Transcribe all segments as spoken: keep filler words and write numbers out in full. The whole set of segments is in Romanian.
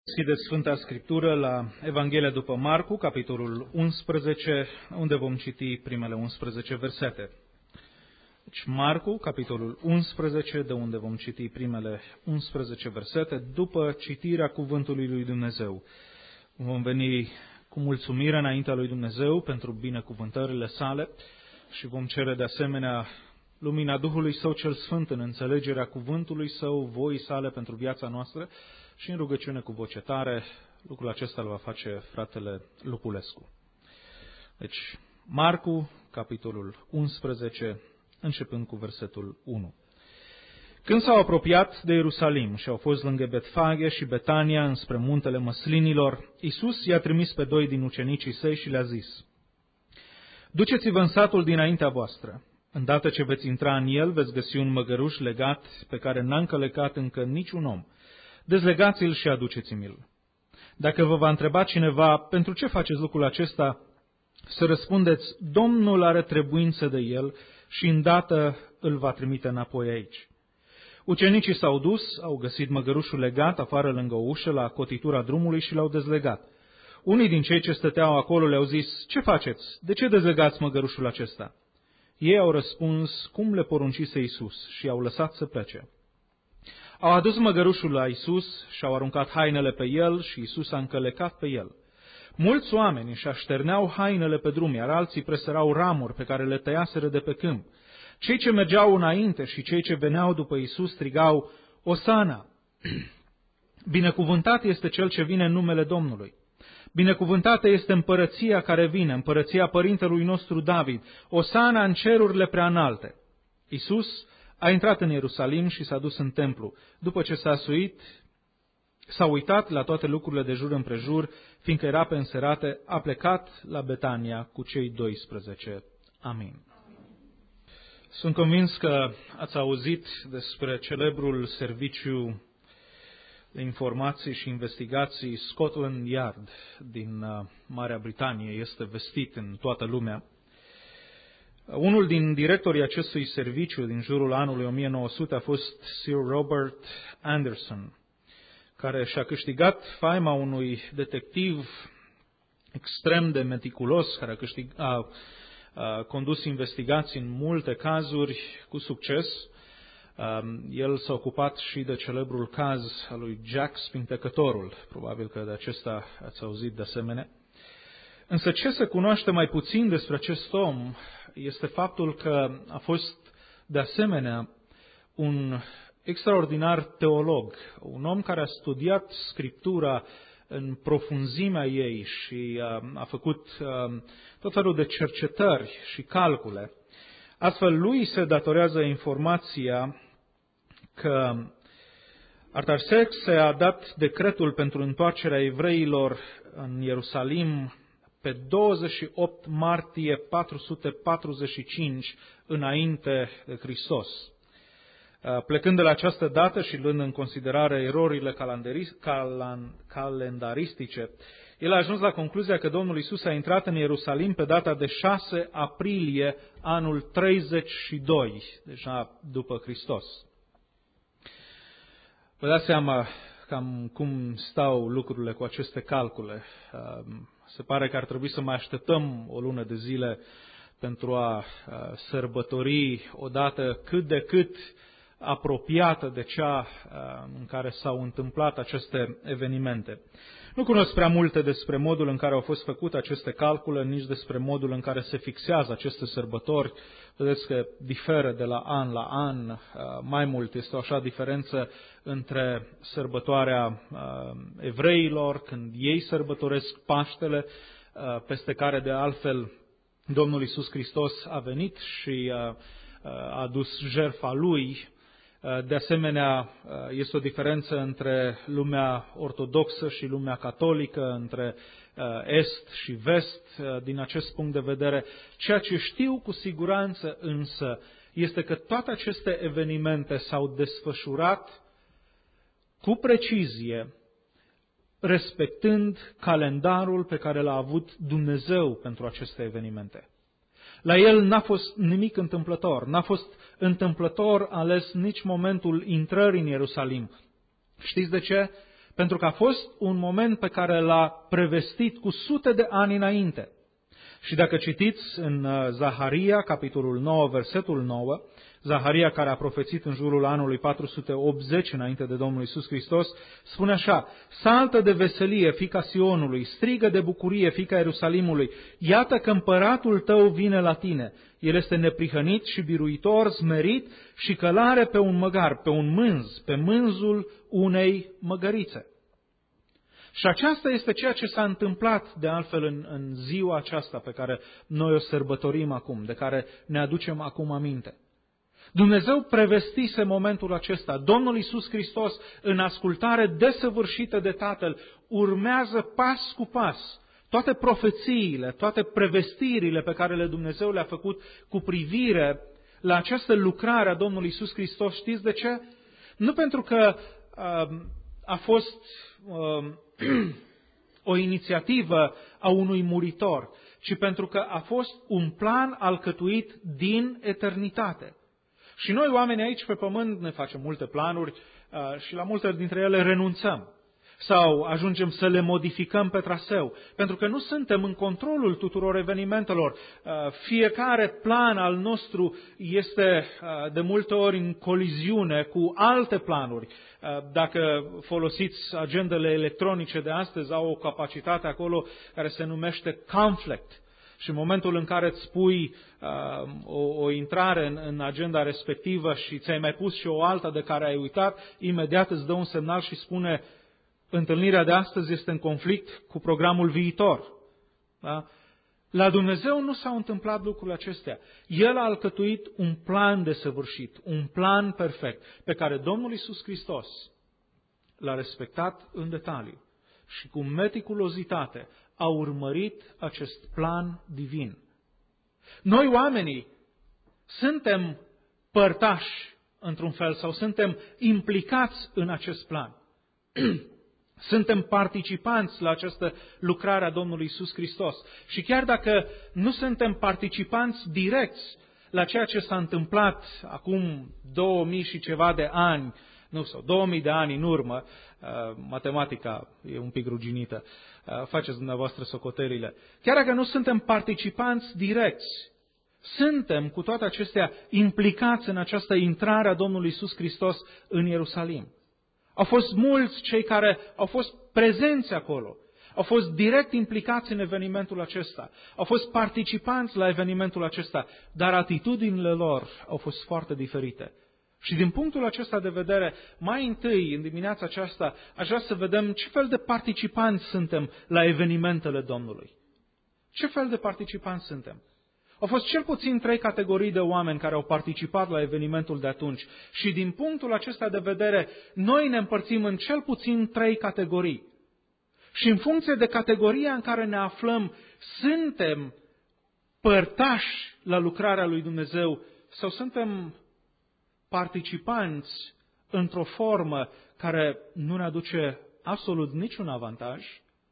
Deschideți Sfânta Scriptură la Evanghelia după Marcu, capitolul unsprezece, unde vom citi primele unsprezece versete. Deci Marcu, capitolul unsprezece, de unde vom citi primele unsprezece versete, după citirea cuvântului lui Dumnezeu. Vom veni cu mulțumire înaintea lui Dumnezeu pentru binecuvântările sale și vom cere de asemenea lumina Duhului Său cel Sfânt în înțelegerea cuvântului Său, voii sale pentru viața noastră și în rugăciune cu voce tare. Lucrul acesta îl va face fratele Lupulescu. Deci, Marcu, capitolul unsprezece, începând cu versetul unu. Când s-au apropiat de Ierusalim și au fost lângă Betfage și Betania înspre muntele Măslinilor, Iisus i-a trimis pe doi din ucenicii săi și le-a zis: Duceți-vă în satul dinaintea voastră. Îndată ce veți intra în el, veți găsi un măgăruș legat pe care n-a încălecat încă niciun om. Dezlegați-l și aduceți-mi-l. Dacă vă va întreba cineva, pentru ce faceți lucrul acesta, să răspundeți: Domnul are trebuință de el și îndată îl va trimite înapoi aici. Ucenicii s-au dus, au găsit măgărușul legat afară lângă o ușă la cotitura drumului și l-au dezlegat. Unii din cei ce stăteau acolo le-au zis: Ce faceți? De ce dezlegați măgărușul acesta? Ei au răspuns cum le poruncise Iisus și i-au lăsat să plece. Au adus măgărușul la Iisus și au aruncat hainele pe el și Iisus a încălecat pe el. Mulți oameni își așterneau hainele pe drum, iar alții presărau ramuri pe care le tăiaseră de pe câmp. Cei ce mergeau înainte și cei ce veneau după Iisus strigau: Osana! Binecuvântat este cel ce vine în numele Domnului! Binecuvântată este împărăția care vine, împărăția părintelui nostru David, Osana în cerurile preanalte. Iisus a intrat în Ierusalim și s-a dus în templu. După ce s-a suit, s-a uitat la toate lucrurile de jur împrejur, fiindcă era pe înserate, a plecat la Betania cu cei doisprezece. Amin. Sunt convins că ați auzit despre celebrul serviciu de informații și investigații Scotland Yard din Marea Britanie. Este vestit în toată lumea. Unul din directorii acestui serviciu din jurul anului o mie nouă sute a fost Sir Robert Anderson, care și-a câștigat faima unui detectiv extrem de meticulos, care a, câștig, a, a condus investigații în multe cazuri cu succes. El s-a ocupat și de celebrul caz al lui Jack Spintecătorul, probabil că de acesta ați auzit de asemenea. Însă ce se cunoaște mai puțin despre acest om este faptul că a fost de asemenea un extraordinar teolog, un om care a studiat Scriptura în profunzimea ei și a făcut tot felul de cercetări și calcule. Astfel, lui se datorează informația că Artaxerxe a dat decretul pentru întoarcerea evreilor în Ierusalim pe douăzeci și opt martie patru sute patruzeci și cinci înainte de Hristos. Plecând de la această dată și luând în considerare erorile calendaristice, el a ajuns la concluzia că Domnul Iisus a intrat în Ierusalim pe data de șase aprilie anul treizeci și doi, deja după Hristos. Vă dați seama cam cum stau lucrurile cu aceste calcule. Se pare că ar trebui să mai așteptăm o lună de zile pentru a sărbători o dată cât de cât apropiată de cea în care s-au întâmplat aceste evenimente. Nu cunosc prea multe despre modul în care au fost făcute aceste calcule, nici despre modul în care se fixează aceste sărbători. Vedeți că diferă de la an la an, mai mult este o așa diferență între sărbătoarea evreilor, când ei sărbătoresc Paștele, peste care de altfel Domnul Iisus Hristos a venit și a adus jertfa Lui. De asemenea, este o diferență între lumea ortodoxă și lumea catolică, între est și vest, din acest punct de vedere. Ceea ce știu cu siguranță însă este că toate aceste evenimente s-au desfășurat cu precizie, respectând calendarul pe care l-a avut Dumnezeu pentru aceste evenimente. La el n-a fost nimic întâmplător, n-a fost întâmplător ales nici momentul intrării în Ierusalim. Știți de ce? pentru că a fost un moment pe care l-a prevestit cu sute de ani înainte. Și dacă citiți în Zaharia, capitolul nouă, versetul nouă, Zaharia, care a profețit în jurul anului patru sute optzeci înainte de Domnul Iisus Hristos, spune așa: saltă de veselie, fiica Sionului, strigă de bucurie, fiica Ierusalimului, iată că împăratul tău vine la tine. El este neprihănit și biruitor, smerit și călare pe un măgar, pe un mânz, pe mânzul unei măgărițe. Și aceasta este ceea ce s-a întâmplat de altfel în, în ziua aceasta pe care noi o sărbătorim acum, de care ne aducem acum aminte. Dumnezeu prevestise momentul acesta. Domnul Iisus Hristos, în ascultare desăvârșită de Tatăl, urmează pas cu pas toate profețiile, toate prevestirile pe care le Dumnezeu le-a făcut cu privire la această lucrare a Domnului Iisus Hristos. Știți de ce? Nu pentru că uh, a fost uh, o inițiativă a unui muritor, ci pentru că a fost un plan alcătuit din eternitate. Și noi, oamenii aici pe pământ, ne facem multe planuri uh, și la multe dintre ele renunțăm. Sau ajungem să le modificăm pe traseu, pentru că nu suntem în controlul tuturor evenimentelor. Uh, fiecare plan al nostru este uh, de multe ori în coliziune cu alte planuri. Uh, dacă folosiți agendele electronice de astăzi, au o capacitate acolo care se numește conflict. Și în momentul în care îți pui uh, o, o intrare în, în agenda respectivă și ți-ai mai pus și o altă de care ai uitat, imediat îți dă un semnal și spune: întâlnirea de astăzi este în conflict cu programul viitor. Da? La Dumnezeu nu s-au întâmplat lucrurile acestea. El a alcătuit un plan desăvârșit, un plan perfect, pe care Domnul Iisus Hristos l-a respectat în detaliu și cu meticulozitate a urmărit acest plan divin. Noi, oamenii, suntem părtași, într-un fel, sau suntem implicați în acest plan. Suntem participanți la această lucrare a Domnului Iisus Hristos. Și chiar dacă nu suntem participanți direcți la ceea ce s-a întâmplat acum două mii și ceva de ani, nu, sau două mii de ani în urmă, matematica e un pic ruginită, faceți dumneavoastră socotelile. Chiar dacă nu suntem participanți direcți, suntem cu toate acestea implicați în această intrare a Domnului Iisus Hristos în Ierusalim. Au fost mulți cei care au fost prezenți acolo, au fost direct implicați în evenimentul acesta, au fost participanți la evenimentul acesta, dar atitudinile lor au fost foarte diferite. Și din punctul acesta de vedere, mai întâi, în dimineața aceasta, aș vrea să vedem ce fel de participanți suntem la evenimentele Domnului. Ce fel de participanți suntem? Au fost cel puțin trei categorii de oameni care au participat la evenimentul de atunci. Și din punctul acesta de vedere, noi ne împărțim în cel puțin trei categorii. Și în funcție de categoria în care ne aflăm, suntem părtași la lucrarea lui Dumnezeu sau suntem participanți într-o formă care nu ne aduce absolut niciun avantaj,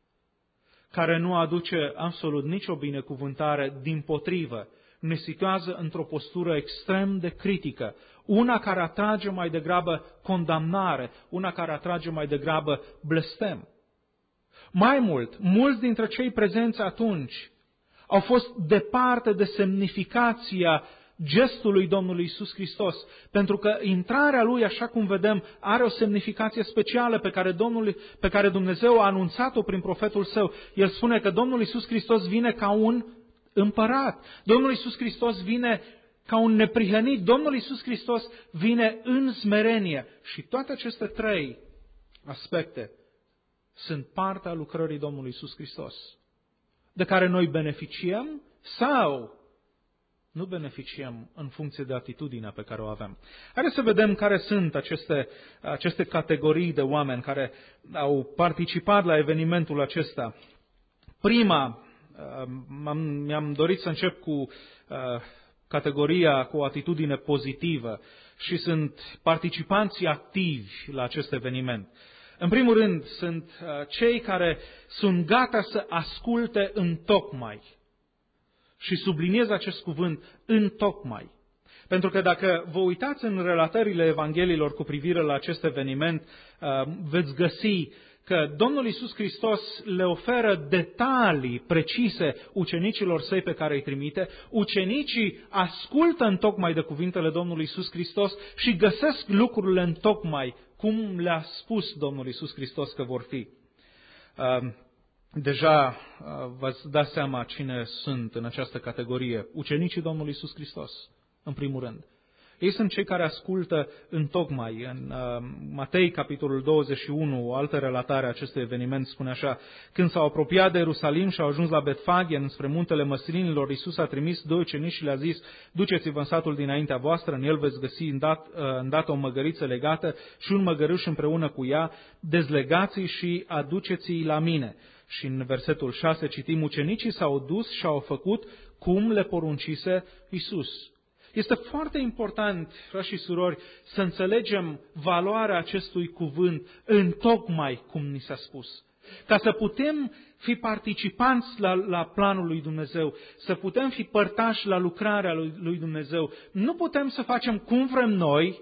care nu aduce absolut nicio binecuvântare, dimpotrivă, ne situează într-o postură extrem de critică, una care atrage mai degrabă condamnare, una care atrage mai degrabă blestem. Mai mult, mulți dintre cei prezenți atunci au fost departe de semnificația gestului Domnului Iisus Hristos, pentru că intrarea Lui, așa cum vedem, are o semnificație specială pe care, Domnul, pe care Dumnezeu a anunțat-o prin profetul Său. El spune că Domnul Iisus Hristos vine ca un împărat. Domnul Iisus Hristos vine ca un neprihănit. Domnul Iisus Hristos vine în smerenie. Și toate aceste trei aspecte sunt partea lucrării Domnului Iisus Hristos, de care noi beneficiem sau nu beneficiem în funcție de atitudinea pe care o avem. Haideți să vedem care sunt aceste, aceste categorii de oameni care au participat la evenimentul acesta. Prima, mi-am dorit să încep cu categoria cu o atitudine pozitivă și sunt participanții activi la acest eveniment. În primul rând, sunt cei care sunt gata să asculte întocmai. Și subliniez acest cuvânt, întocmai. Pentru că dacă vă uitați în relatările Evangheliilor cu privire la acest eveniment, veți găsi că Domnul Iisus Hristos le oferă detalii precise ucenicilor săi pe care îi trimite, ucenicii ascultă întocmai de cuvintele Domnului Iisus Hristos și găsesc lucrurile întocmai cum le-a spus Domnul Iisus Hristos că vor fi. Deja v-ați dat seama cine sunt în această categorie. Ucenicii Domnului Iisus Hristos, în primul rând. Ei sunt cei care ascultă întocmai. În uh, Matei, capitolul douăzeci și unu, o altă relatare a acestui eveniment spune așa: când s-au apropiat de Ierusalim și au ajuns la Betfage, înspre muntele Măslinilor, Iisus a trimis doi ucenici și le-a zis: duceți-vă în satul dinaintea voastră, în el veți găsi îndat, uh, îndată o măgăriță legată și un măgăruș împreună cu ea, dezlegați-i și aduceți-i la mine. Și în versetul șase citim: ucenicii s-au dus și au făcut cum le poruncise Iisus. Este foarte important, frați și surori, să înțelegem valoarea acestui cuvânt întocmai cum ni s-a spus. Ca să putem fi participanți la, la planul lui Dumnezeu, să putem fi părtași la lucrarea lui, lui Dumnezeu, nu putem să facem cum vrem noi,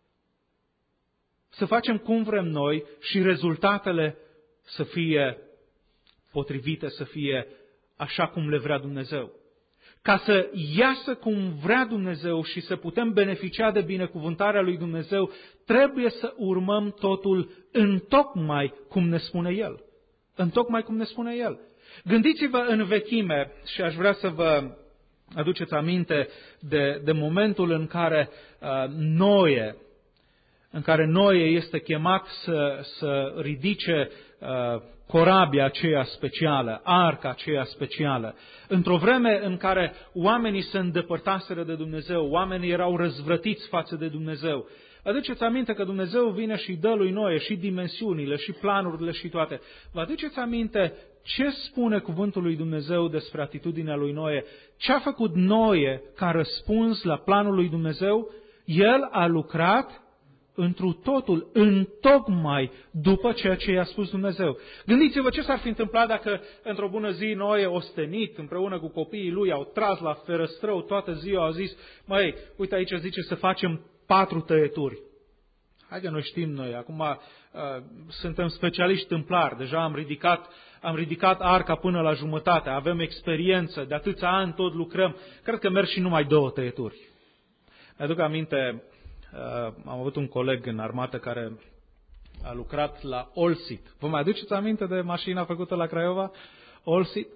să facem cum vrem noi și rezultatele să fie potrivite, să fie așa cum le vrea Dumnezeu. Ca să iasă cum vrea Dumnezeu și să putem beneficia de binecuvântarea lui Dumnezeu, trebuie să urmăm totul întocmai cum ne spune El. Întocmai cum ne spune El. Gândiți-vă în vechime, și aș vrea să vă aduceți aminte de, de momentul în care uh, Noe, în care Noe este chemat să, să ridice uh, corabia aceea specială, arca aceea specială. Într-o vreme în care oamenii se îndepărtaseră de Dumnezeu, oamenii erau răzvrătiți față de Dumnezeu. Aduceți aminte că Dumnezeu vine și dă lui Noe și dimensiunile, și planurile și toate. Vă aduceți aminte ce spune cuvântul lui Dumnezeu despre atitudinea lui Noe? Ce a făcut Noe ca răspuns la planul lui Dumnezeu? El a lucrat întru totul, întocmai după ceea ce i-a spus Dumnezeu. Gândiți-vă ce s-ar fi întâmplat dacă într-o bună zi Noe, ostenit, împreună cu copiii lui, au tras la ferăstrău toată ziua, au zis: măi, uite aici zice să facem patru tăieturi. Hai că noi știm noi, acum uh, suntem specialiști tâmplari, deja am ridicat, am ridicat arca până la jumătate, avem experiență, de atâția ani tot lucrăm, cred că merg și numai două tăieturi. Mi-aduc aminte, Uh, am avut un coleg în armată care a lucrat la Olsit. Vă mai aduceți aminte de mașina făcută la Craiova? Olsit.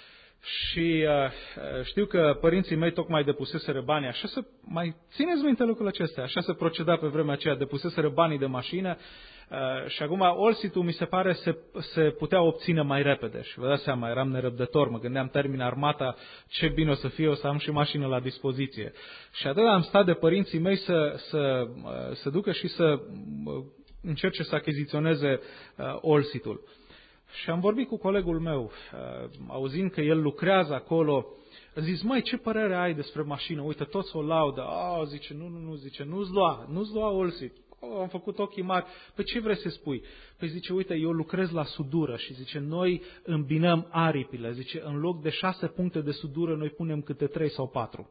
Și uh, știu că părinții mei tocmai depuseseră banii. Așa să mai țineți minte lucrurile acestea. Așa se proceda pe vremea aceea. Depuseseră banii de mașină. Uh, și acum Olsit-ul mi se pare se, se putea obține mai repede. Și vă dați seama, eram nerăbdător. Mă gândeam, termin armata, ce bine o să fie, o să am și mașină la dispoziție. Și atât am stat de părinții mei să, să, să ducă și să încerce să achiziționeze uh, Olsit-ul. Și am vorbit cu colegul meu, uh, auzind că el lucrează acolo. A zis: măi, ce părere ai despre mașină? Uite, toți o laudă. Ah, zice, nu, nu, nu, zice, nu-ți lua, nu-ți lua Olsit. Oh, am făcut ochii mari. Păi ce vrei să spui? Păi zice, uite, eu lucrez la sudură și zice, noi îmbinăm aripile. Zice, în loc de șase puncte de sudură, noi punem câte trei sau patru.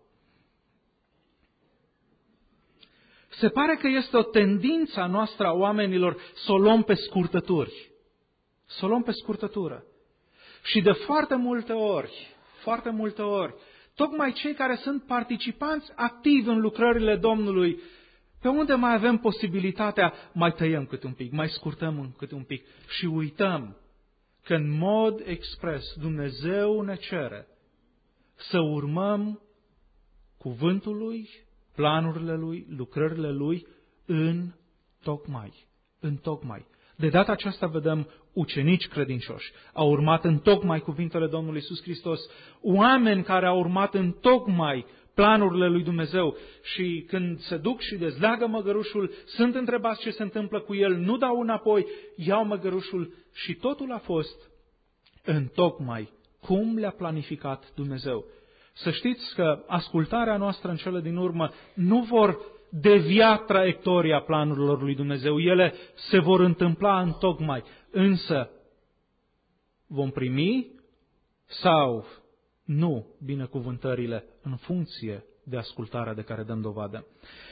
Se pare că este o tendință a noastră a oamenilor să o luăm pe scurtături. Să o luăm pe scurtătură. Și de foarte multe ori, foarte multe ori, tocmai cei care sunt participanți activi în lucrările Domnului, pe unde mai avem posibilitatea, mai tăiem câte un pic, mai scurtăm câte un pic și uităm că în mod expres Dumnezeu ne cere să urmăm cuvântul Lui, planurile Lui, lucrările Lui în tocmai, în tocmai. De data aceasta vedem ucenici credincioși. Au urmat în tocmai cuvintele Domnului Iisus Hristos, oameni care au urmat în tocmai planurile lui Dumnezeu și când se duc și dezleagă măgărușul, sunt întrebați ce se întâmplă cu el, nu dau înapoi, iau măgărușul și totul a fost în tocmai cum le-a planificat Dumnezeu. Să știți că ascultarea noastră în cele din urmă nu vor devia traiectoria planurilor lui Dumnezeu. Ele se vor întâmpla în tocmai. Însă vom primi sau nu binecuvântările în funcție de ascultarea de care dăm dovadă.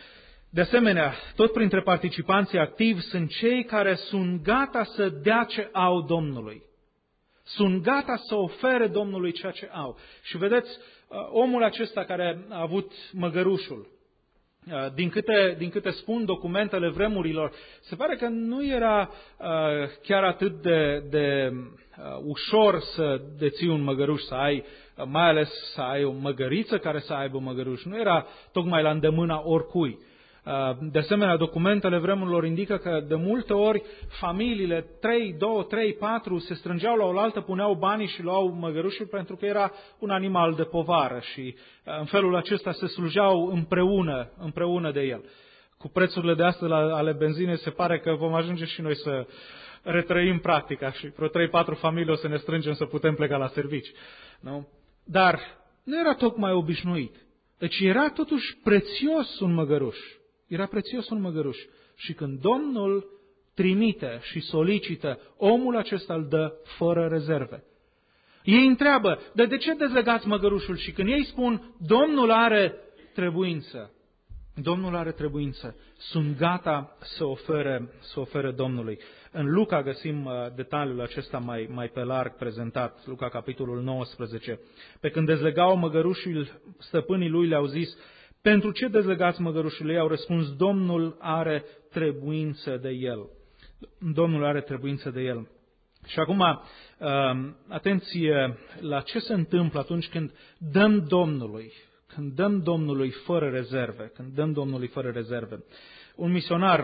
De asemenea, tot printre participanții activi sunt cei care sunt gata să dea ce au Domnului. Sunt gata să ofere Domnului ceea ce au. Și vedeți, omul acesta care a avut măgărușul, din câte, din câte spun documentele vremurilor, se pare că nu era chiar atât de, de ușor să deții un măgăruș, să ai, mai ales să ai o măgăriță care să aibă măgăruș. Nu era tocmai la îndemâna oricui. De asemenea, documentele vremurilor indică că de multe ori familiile, trei, doi, trei, patru, se strângeau la oaltă, puneau banii și luau măgărușul pentru că era un animal de povară și în felul acesta se slujeau împreună, împreună de el. Cu prețurile de astăzi ale benzinei se pare că vom ajunge și noi să retrăim practica și vreo trei, patru familii o să ne strângem să putem pleca la servici. Nu? Dar nu era tocmai obișnuit. Deci era totuși prețios un măgăruș. Era prețios un măgăruș. Și când Domnul trimite și solicită, omul acesta îl dă fără rezerve. Ei întreabă, de, de ce dezlegați măgărușul? Și când ei spun, Domnul are trebuință, Domnul are trebuință, sunt gata să ofere, să ofere Domnului. În Luca găsim detaliul acesta mai, mai pe larg prezentat, Luca capitolul nouăsprezece. Pe când dezlegau măgărușul, stăpânii lui le-au zis, pentru ce dezlegați măgărușul? Ei au răspuns, Domnul are trebuință de el. Domnul are trebuință de el. Și acum, atenție la ce se întâmplă atunci când dăm Domnului, când dăm Domnului fără rezerve, când dăm Domnului fără rezerve. Un misionar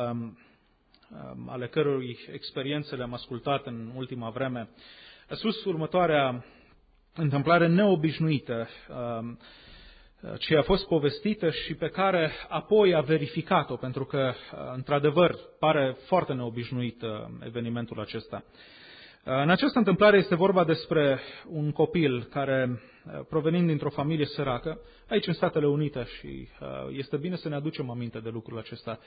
ale cărui experiențe le-am ascultat în ultima vreme a spus următoarea întâmplare neobișnuită, ce a fost povestită și pe care apoi a verificat-o, pentru că, într-adevăr, pare foarte neobișnuit evenimentul acesta. În această întâmplare este vorba despre un copil care, provenind dintr-o familie săracă, aici în Statele Unite, și este bine să ne aducem aminte de lucrul acesta,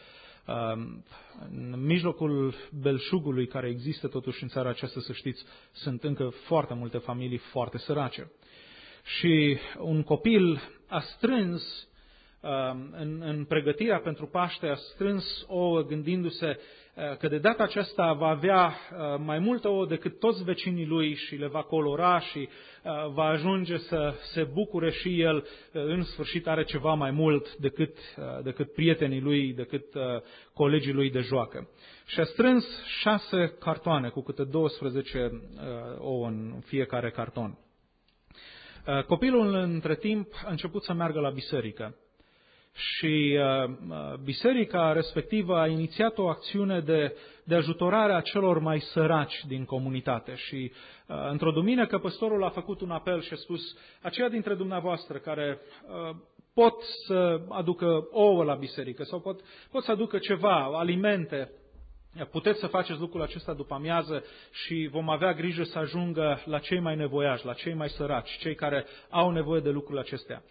în mijlocul belșugului care există totuși în țara aceasta, să știți, sunt încă foarte multe familii foarte sărace. Și un copil a strâns, în, în pregătirea pentru Paște, a strâns ouă gândindu-se că de data aceasta va avea mai multe ouă decât toți vecinii lui și le va colora și va ajunge să se bucure și el, în sfârșit are ceva mai mult decât, decât prietenii lui, decât colegii lui de joacă. Și a strâns șase cartoane cu câte douăsprezece ouă în fiecare carton. Copilul, între timp, a început să meargă la biserică și biserica respectivă a inițiat o acțiune de, de ajutorare a celor mai săraci din comunitate. Și într-o duminică, păstorul a făcut un apel și a spus, aceia dintre dumneavoastră care pot să aducă ouă la biserică sau pot, pot să aducă ceva, alimente, puteți să faceți lucrul acesta după amiază și vom avea grijă să ajungă la cei mai nevoiași, la cei mai săraci, cei care au nevoie de lucrurile acestea.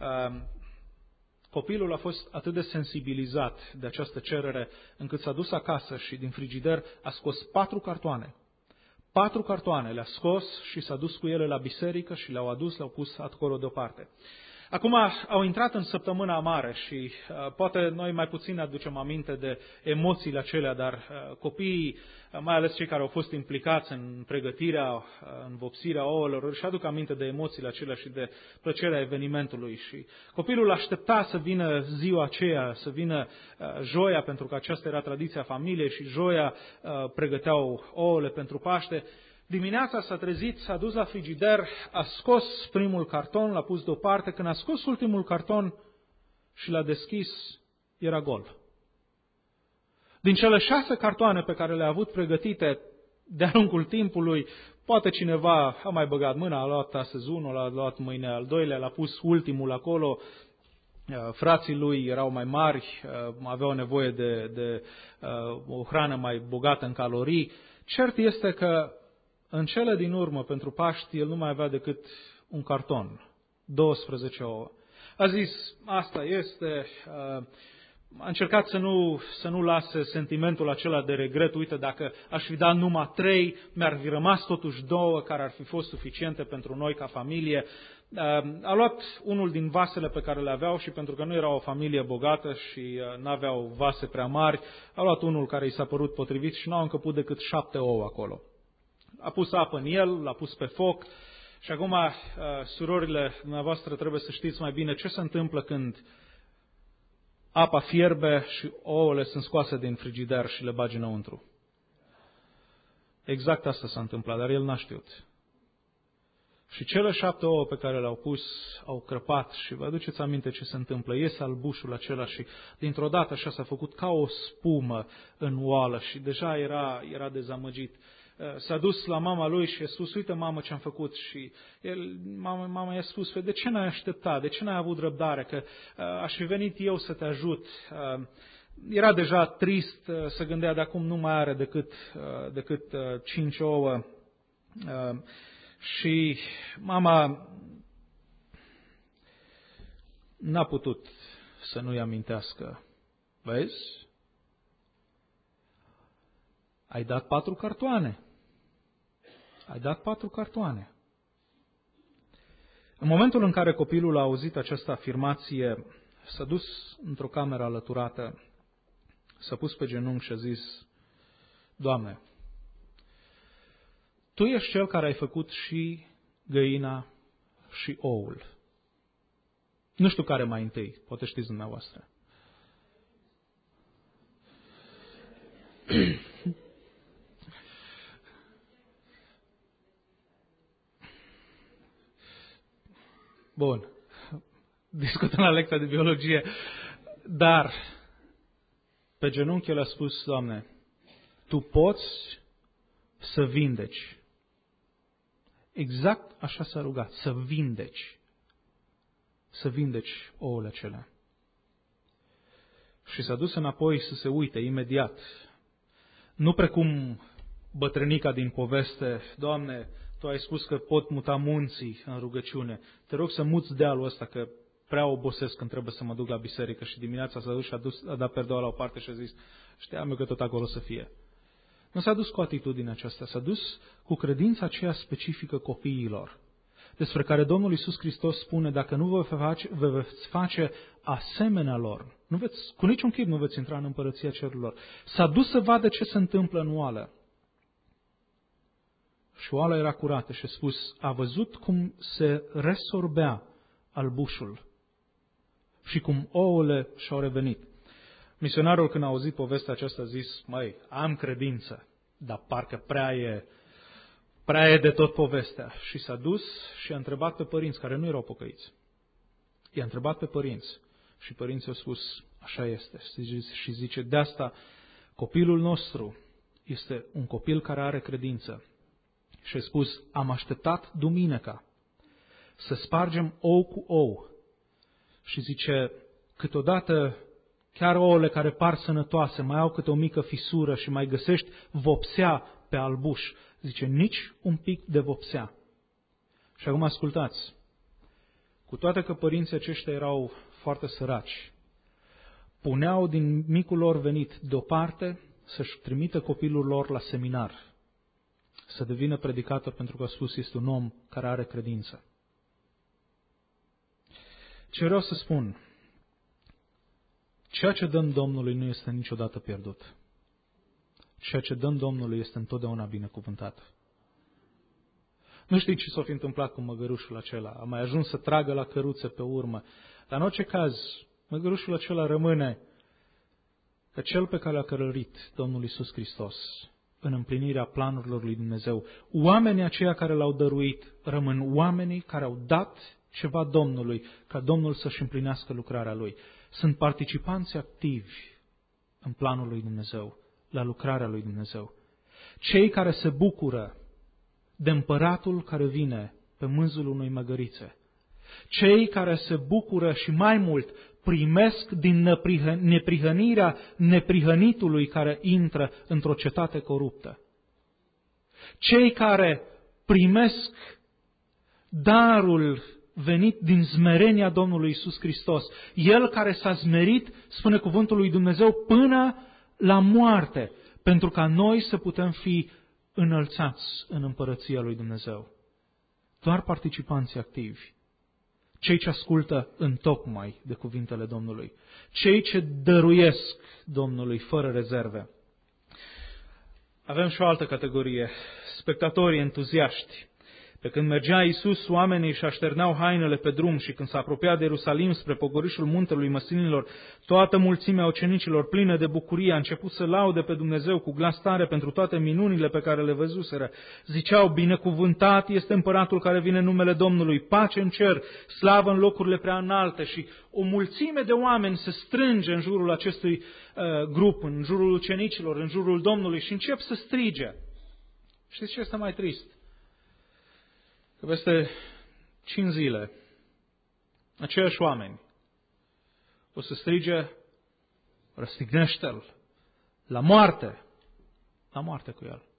Copilul a fost atât de sensibilizat de această cerere, încât s-a dus acasă și din frigider a scos patru cartoane. Patru cartoane le-a scos și s-a dus cu ele la biserică și le-au adus, le-au pus acolo deoparte. Acum au intrat în săptămâna mare și uh, poate noi mai puțin ne aducem aminte de emoțiile acelea, dar uh, copiii, uh, mai ales cei care au fost implicați în pregătirea, uh, în vopsirea ouălor, își aduc aminte de emoțiile acelea și de plăcerea evenimentului. Și copilul aștepta să vină ziua aceea, să vină uh, joia, pentru că aceasta era tradiția familiei și joia uh, pregăteau ouăle pentru Paște. Dimineața s-a trezit, s-a dus la frigider, a scos primul carton, l-a pus deoparte. Când a scos ultimul carton și l-a deschis, era gol. Din cele șase cartoane pe care le-a avut pregătite de-a lungul timpului, poate cineva a mai băgat mâna, a luat astăzi unul, a luat mâine al doilea, l-a pus ultimul acolo. Frații lui erau mai mari, aveau nevoie de, de o hrană mai bogată în calorii. Cert este că în cele din urmă, pentru Paști, el nu mai avea decât un carton, douăsprezece ouă. A zis, asta este, a încercat să nu, să nu lase sentimentul acela de regret. Uite, dacă aș fi dat numai trei, mi-ar fi rămas totuși două care ar fi fost suficiente pentru noi ca familie. A luat unul din vasele pe care le aveau și pentru că nu era o familie bogată și nu aveau vase prea mari, a luat unul care i s-a părut potrivit și nu au încăput decât șapte ouă acolo. A pus apă în el, l-a pus pe foc și acum, surorile dumneavoastră, trebuie să știți mai bine ce se întâmplă când apa fierbe și ouăle sunt scoase din frigider și le bagi înăuntru. Exact asta s-a întâmplat, dar el n-a știut. Și cele șapte ouă pe care le-au pus au crăpat și vă aduceți aminte ce se întâmplă. Iese albușul acela și dintr-o dată așa s-a făcut ca o spumă în oală și deja era, era dezamăgit. S-a dus la mama lui și i-a spus, uite mamă ce am făcut și el, mama, mama i-a spus, de ce n-ai așteptat, de ce n-ai avut răbdare, că uh, aș fi venit eu să te ajut. Uh, era deja trist, uh, se gândea de acum nu mai are decât, uh, decât uh, cinci ouă uh, și mama n-a putut să nu-i amintească. Vezi? Ai dat patru cartoane. Ai dat patru cartoane. În momentul în care copilul a auzit această afirmație, s-a dus într-o cameră alăturată, s-a pus pe genunchi și a zis, Doamne, Tu ești Cel care ai făcut și găina și oul. Nu știu care mai întâi, poate știți dumneavoastră. Bun, discutăm la lecția de biologie, dar pe genunchi el a spus, Doamne, Tu poți să vindeci. Exact așa s-a rugat, să vindeci. Să vindeci ouăle acelea. Și s-a dus înapoi să se uite imediat. Nu precum bătrânica din poveste, Doamne, Tu ai spus că pot muta munții în rugăciune. Te rog să muți dealul ăsta, că prea obosesc când trebuie să mă duc la biserică. Și dimineața s-a dus și a, dus, a dat perdeaua la o parte și a zis, știam eu că tot acolo să fie. Nu s-a dus cu atitudinea aceasta, s-a dus cu credința aceea specifică copiilor, despre care Domnul Iisus Hristos spune, dacă nu vă, face, vă veți face asemenea lor, nu veți, cu niciun chip nu veți intra în împărăția cerurilor. S-a dus să vadă ce se întâmplă în oală. Și oala era curată și a spus, a văzut cum se resorbea albușul și cum ouăle și-au revenit. Misionarul, când a auzit povestea aceasta, a zis, măi, am credință, dar parcă prea e, prea e de tot povestea. Și s-a dus și a întrebat pe părinți, care nu erau pocăiți. I-a întrebat pe părinți și părinții au spus, așa este. Și zice, de asta copilul nostru este un copil care are credință. Și a spus, am așteptat duminica să spargem ou cu ou. Și zice, câteodată chiar ouăle care par sănătoase mai au câte o mică fisură și mai găsești vopsea pe albuș. Zice, nici un pic de vopsea. Și acum ascultați, cu toate că părinții aceștia erau foarte săraci, puneau din micul lor venit deoparte să-și trimită copilul lor la seminar, să devină predicator, pentru că a spus este un om care are credință. Ce vreau să spun? Ceea ce dăm Domnului nu este niciodată pierdut. Ceea ce dăm Domnului este întotdeauna binecuvântat. Nu știu ce s-a fi întâmplat cu măgărușul acela. A mai ajuns să tragă la căruță pe urmă. Dar în orice caz, măgărușul acela rămâne că cel pe care l-a călărit Domnul Iisus Hristos în împlinirea planurilor lui Dumnezeu, oamenii aceia care l-au dăruit rămân oamenii care au dat ceva Domnului, ca Domnul să-și împlinească lucrarea Lui. Sunt participanți activi în planul lui Dumnezeu, la lucrarea lui Dumnezeu. Cei care se bucură de împăratul care vine pe mânzul unei măgărițe. Cei care se bucură și mai mult primesc din neprihănirea neprihănitului care intră într-o cetate coruptă. Cei care primesc darul venit din smerenia Domnului Iisus Hristos. El care s-a smerit, spune cuvântul lui Dumnezeu, până la moarte, pentru ca noi să putem fi înălțați în împărăția lui Dumnezeu. Doar participanții activi, cei ce ascultă întocmai de cuvintele Domnului, cei ce dăruiesc Domnului fără rezerve. Avem și o altă categorie, spectatorii entuziaști. Pe când mergea Iisus, oamenii își așterneau hainele pe drum și când s-a apropiat de Ierusalim spre pogorișul muntelui Măslinilor, toată mulțimea ucenicilor, plină de bucurie, a început să laude pe Dumnezeu cu glas tare pentru toate minunile pe care le văzuseră. Ziceau, binecuvântat este împăratul care vine în numele Domnului, pace în cer, slavă în locurile prea înalte. Și o mulțime de oameni se strânge în jurul acestui uh, grup, în jurul ucenicilor, în jurul Domnului și încep să strige. Știți ce este mai trist? Că peste cinci zile, aceiași oameni o să strige, răstignește-l, la moarte, la moarte cu el.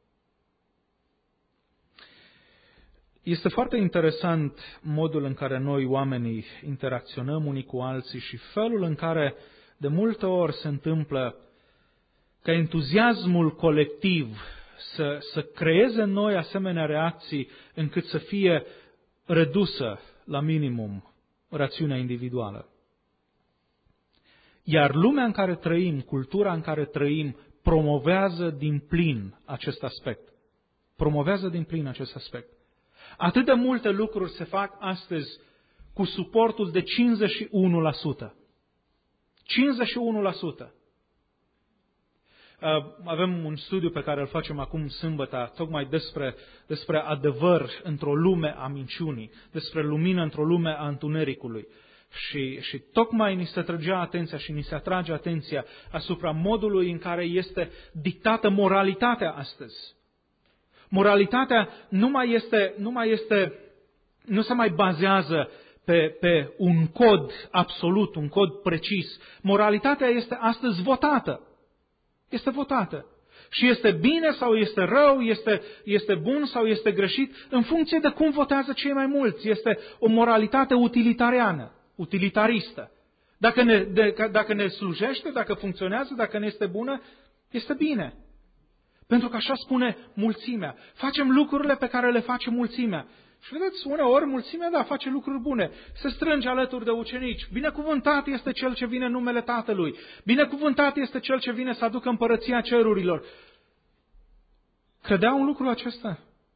Este foarte interesant modul în care noi, oamenii, interacționăm unii cu alții și felul în care de multe ori se întâmplă ca entuziasmul colectiv Să, să creeze în noi asemenea reacții încât să fie redusă la minimum rațiunea individuală. Iar lumea în care trăim, cultura în care trăim, promovează din plin acest aspect. Promovează din plin acest aspect. Atât de multe lucruri se fac astăzi cu suportul de cincizeci și unu la sută. cincizeci și unu la sută. Avem un studiu pe care îl facem acum sâmbătă, tocmai despre, despre adevăr într-o lume a minciunii, despre lumină într-o lume a întunericului. Și, și tocmai ni se trăgea atenția și ni se atrage atenția asupra modului în care este dictată moralitatea astăzi. Moralitatea nu mai este, nu mai este, nu se mai bazează pe, pe un cod absolut, un cod precis. Moralitatea este astăzi votată. Este votată. Și este bine sau este rău, este, este bun sau este greșit, în funcție de cum votează cei mai mulți. Este o moralitate utilitariană, utilitaristă. Dacă ne, de, dacă ne slujește, dacă funcționează, dacă ne este bună, este bine. Pentru că așa spune mulțimea. Facem lucrurile pe care le face mulțimea. Și vedeți, uneori mulțimea, da, face lucruri bune. Se strânge alături de ucenici. Binecuvântat este cel ce vine în numele Tatălui. Binecuvântat este cel ce vine să aducă împărăția cerurilor. Credeau în lucrul acesta?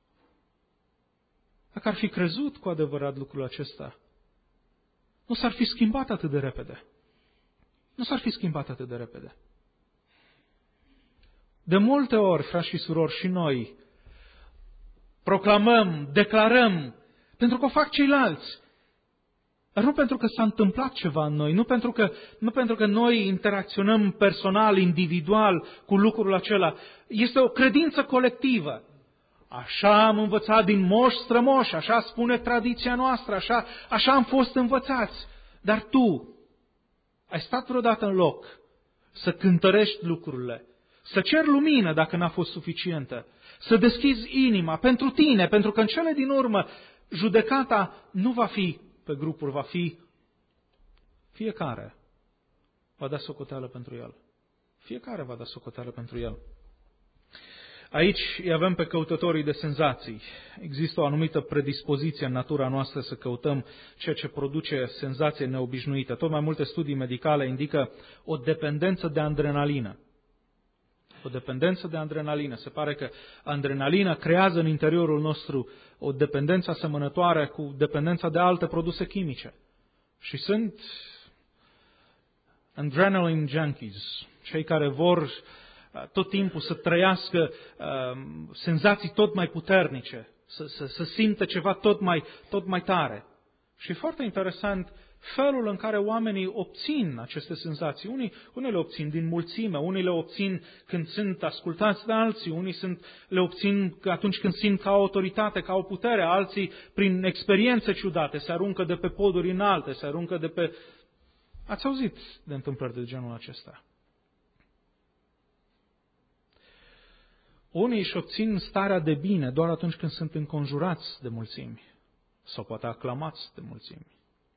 Dacă ar fi crezut cu adevărat lucrul acesta, nu s-ar fi schimbat atât de repede. Nu s-ar fi schimbat atât de repede. De multe ori, frați și surori, și noi proclamăm, declarăm, pentru că o fac ceilalți. Dar nu pentru că s-a întâmplat ceva în noi, nu pentru că, nu pentru că noi interacționăm personal, individual cu lucrul acela. Este o credință colectivă. Așa am învățat din moși strămoși, așa spune tradiția noastră, așa, așa am fost învățați. Dar tu ai stat vreodată în loc să cântărești lucrurile, să ceri lumină dacă n-a fost suficientă, să deschizi inima pentru tine, pentru că în cele din urmă judecata nu va fi pe grupuri, va fi fiecare va da socoteală pentru el. Fiecare va da socoteală pentru el. Aici îi avem pe căutătorii de senzații. Există o anumită predispoziție în natura noastră să căutăm ceea ce produce senzație neobișnuită. Tot mai multe studii medicale indică o dependență de adrenalină. O dependență de adrenalină. Se pare că adrenalina creează în interiorul nostru o dependență asemănătoare cu dependența de alte produse chimice. Și sunt adrenaline junkies, cei care vor tot timpul să trăiască uh, senzații tot mai puternice, să, să, să simtă ceva tot mai, tot mai tare. Și e foarte interesant felul în care oamenii obțin aceste senzații. Unii, unii le obțin din mulțime, unii le obțin când sunt ascultați de alții, unii sunt, le obțin atunci când simt ca o autoritate, ca o putere, alții prin experiențe ciudate, se aruncă de pe poduri înalte, se aruncă de pe... Ați auzit de întâmplări de genul acesta? Unii își obțin starea de bine doar atunci când sunt înconjurați de mulțimi. sau poate aclamați de mulțimi.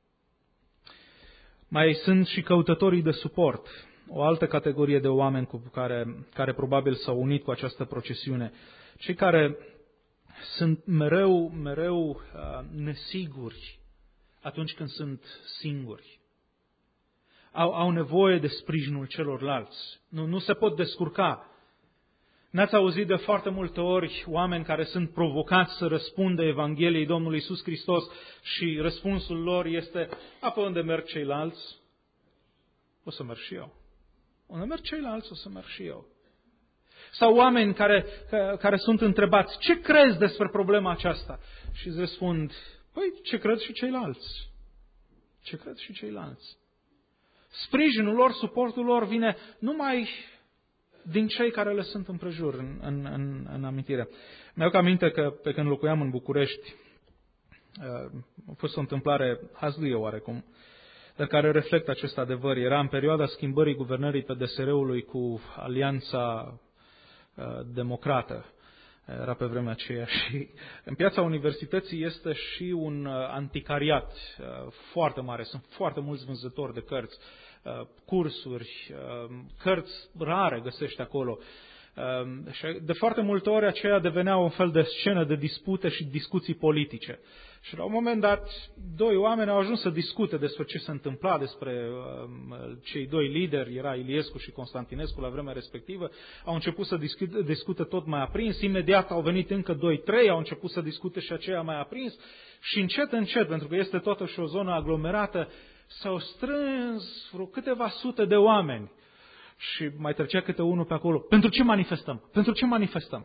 Mai sunt și căutătorii de suport, o altă categorie de oameni cu care, care probabil s-au unit cu această procesiune. Cei care sunt mereu, mereu uh, nesiguri atunci când sunt singuri. Au, au nevoie de sprijinul celorlalți. Nu, nu se pot descurca. N-ați auzit de foarte multe ori oameni care sunt provocați să răspundă Evangheliei Domnului Iisus Hristos și răspunsul lor este: a, pe unde merg ceilalți? O să merg și eu. Unde merg ceilalți, o să merg și eu. Sau oameni care, care sunt întrebați: ce crezi despre problema aceasta? Și îți răspund: păi, ce cred și ceilalți. Ce cred și ceilalți. Sprijinul lor, suportul lor vine numai din cei care le sunt împrejur în, în, în, în amintire. Mi-au aminte că pe când locuiam în București, a fost o întâmplare hazluie oarecum, dar care reflectă acest adevăr. Era în perioada schimbării guvernării P D S R-ului cu Alianța Democrată. Era pe vremea aceea și în piața universității este și un anticariat foarte mare. Sunt foarte mulți vânzători de cărți, cursuri, cărți rare găsești acolo. Și de foarte multe ori aceea devenea un fel de scenă de dispute și discuții politice. Și la un moment dat, doi oameni au ajuns să discute despre ce se întâmpla, despre uh, cei doi lideri, era Iliescu și Constantinescu la vremea respectivă, au început să discute, discute tot mai aprins, imediat au venit încă doi, trei, au început să discute și aceea mai aprins și încet, încet, pentru că este totuși o zonă aglomerată, s-au strâns vreo câteva sute de oameni și mai trecea câte unul pe acolo. Pentru ce manifestăm? Pentru ce manifestăm?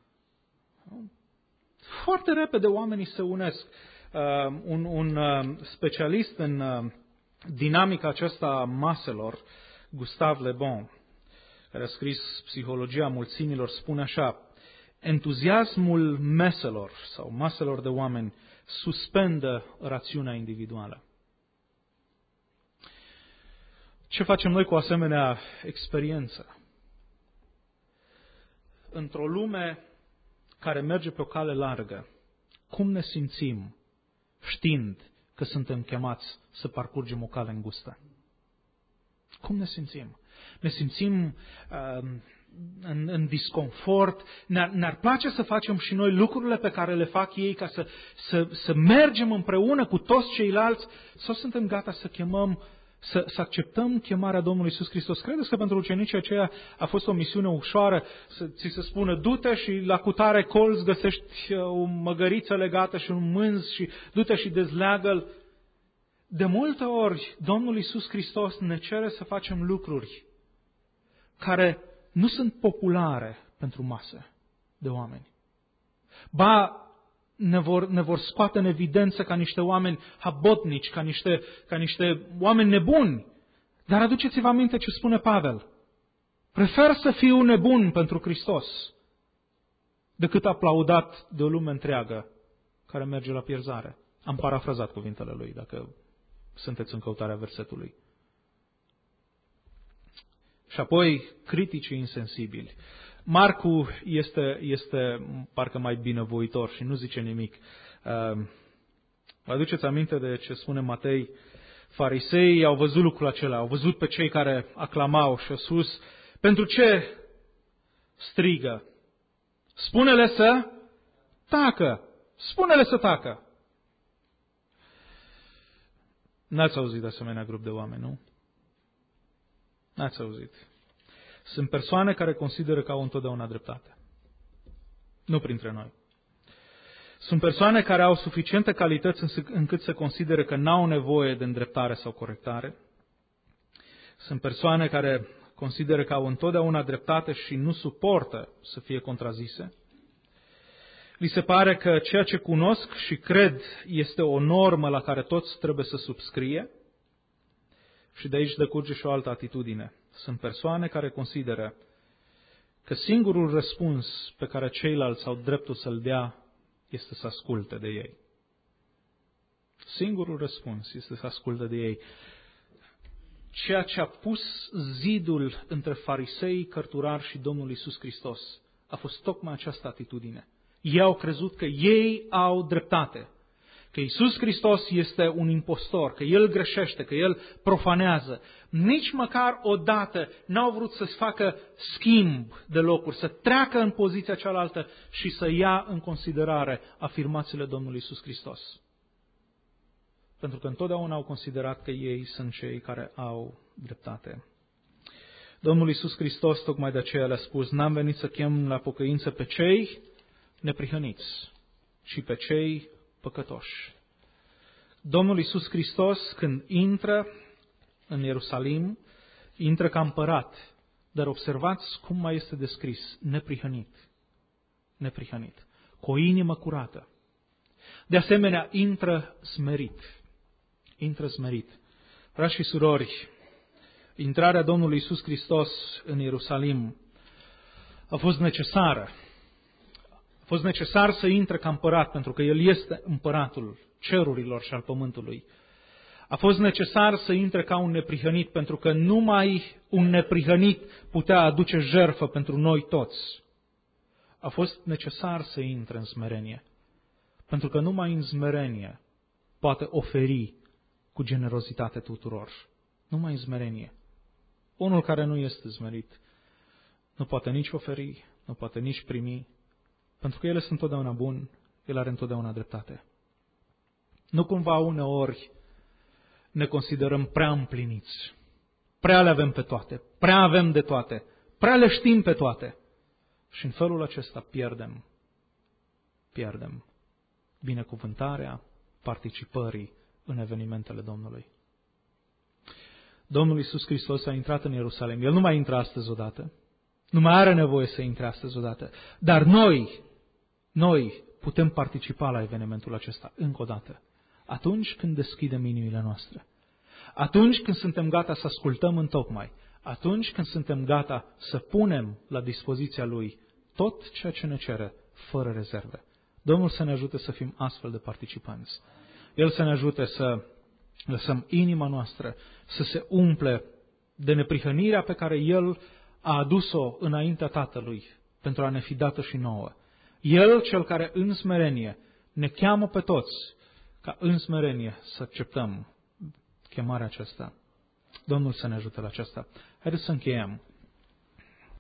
Foarte repede oamenii se unesc. Uh, un un uh, specialist în uh, dinamica aceasta a maselor, Gustave Le Bon, care a scris Psihologia mulțimilor, spune așa: entuziasmul meselor sau maselor de oameni suspendă rațiunea individuală. Ce facem noi cu o asemenea experiență? Într-o lume care merge pe o cale largă, cum ne simțim știind că suntem chemați să parcurgem o cale îngustă? Cum ne simțim? Ne simțim uh, în, în disconfort? Ne-ar, ne-ar place să facem și noi lucrurile pe care le fac ei ca să, să, să mergem împreună cu toți ceilalți? Sau suntem gata să chemăm Să, să acceptăm chemarea Domnului Iisus Hristos? Credeți că pentru ucenicii aceea a fost o misiune ușoară să ți se spună: du-te și la cutare colț găsești o măgăriță legată și un mânz și du-te și dezleagă-l? De multe ori Domnul Iisus Hristos ne cere să facem lucruri care nu sunt populare pentru masă de oameni. Ba, Ne vor, ne vor scoate în evidență ca niște oameni habotnici, ca niște, ca niște oameni nebuni. Dar aduceți-vă aminte ce spune Pavel: prefer să fiu nebun pentru Hristos decât aplaudat de o lume întreagă care merge la pierzare. Am parafrazat cuvintele lui, dacă sunteți în căutarea versetului. Și apoi criticii insensibili. Marcu este, este parcă mai binevoitor și nu zice nimic. Vă aduceți aminte de ce spune Matei? Fariseii au văzut lucrul acela, au văzut pe cei care aclamau și au spus: pentru ce strigă? Spune-le să tacă! Spune-le să tacă! N-ați auzit de asemenea grup de oameni, nu? N-ați auzit. Sunt persoane care consideră că au întotdeauna dreptate. Nu printre noi. Sunt persoane care au suficiente calități încât să considere că n-au nevoie de îndreptare sau corectare. Sunt persoane care consideră că au întotdeauna dreptate și nu suportă să fie contrazise. Li se pare că ceea ce cunosc și cred este o normă la care toți trebuie să subscrie. Și de aici decurge și o altă atitudine. Sunt persoane care consideră că singurul răspuns pe care ceilalți au dreptul să-l dea este să asculte de ei. Singurul răspuns este să asculte de ei. Ceea ce a pus zidul între farisei, cărturari și Domnul Iisus Hristos a fost tocmai această atitudine. Ei au crezut că ei au dreptate, că Iisus Hristos este un impostor, că El greșește, că El profanează. Nici măcar odată n-au vrut să-și facă schimb de locuri, să treacă în poziția cealaltă și să ia în considerare afirmațiile Domnului Iisus Hristos. Pentru că întotdeauna au considerat că ei sunt cei care au dreptate. Domnul Iisus Hristos tocmai de aceea le-a spus: n-am venit să chem la pocăință pe cei neprihăniți, ci pe cei păcătoși. Domnul Iisus Hristos, când intră în Ierusalim, intră ca împărat, dar observați cum mai este descris: neprihănit, neprihănit, cu o inimă curată. De asemenea, intră smerit, intră smerit. Frați și surori, intrarea Domnului Iisus Hristos în Ierusalim a fost necesară. A fost necesar să intre ca împărat, pentru că El este împăratul cerurilor și al pământului. A fost necesar să intre ca un neprihănit, pentru că numai un neprihănit putea aduce jertfă pentru noi toți. A fost necesar să intre în smerenie, pentru că numai în smerenie poate oferi cu generozitate tuturor. Numai în smerenie. Unul care nu este smerit nu poate nici oferi, nu poate nici primi, pentru că El este întotdeauna bun, El are întotdeauna dreptate. Nu cumva uneori ne considerăm prea împliniți, prea le avem pe toate, prea avem de toate, prea le știm pe toate și în felul acesta pierdem, pierdem binecuvântarea participării în evenimentele Domnului. Domnul Iisus Hristos a intrat în Ierusalim. El nu mai intră astăzi odată. Nu mai are nevoie să intre astăzi odată. Dar noi, noi putem participa la evenimentul acesta încă o dată. Atunci când deschidem inimile noastre. Atunci când suntem gata să ascultăm întocmai. Atunci când suntem gata să punem la dispoziția Lui tot ceea ce ne cere, fără rezerve. Domnul să ne ajute să fim astfel de participanți. El să ne ajute să lăsăm inima noastră să se umple de neprihănirea pe care El a adus-o înaintea Tatălui pentru a ne fi dată și nouă. El, Cel care în smerenie ne cheamă pe toți ca în smerenie să acceptăm chemarea aceasta. Domnul să ne ajute la aceasta. Haideți să încheiem.